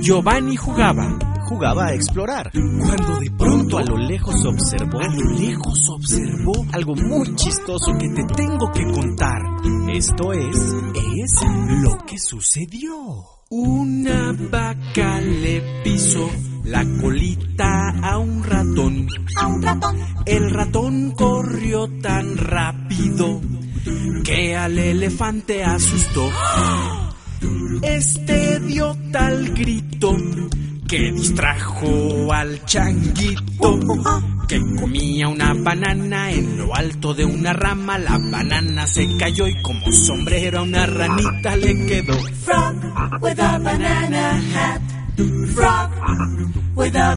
Giovanni jugaba a explorar, cuando de pronto a lo lejos observó algo muy chistoso que te tengo que contar. Esto es lo que sucedió. Una vaca le pisó la colita a un ratón. El ratón corrió tan rápido que al elefante asustó. Este dio tal grito que distrajo al changuito, que comía una banana en lo alto de una rama. La banana se cayó y como sombrero a una ranita le quedó. Frog with a banana hat. Frog with a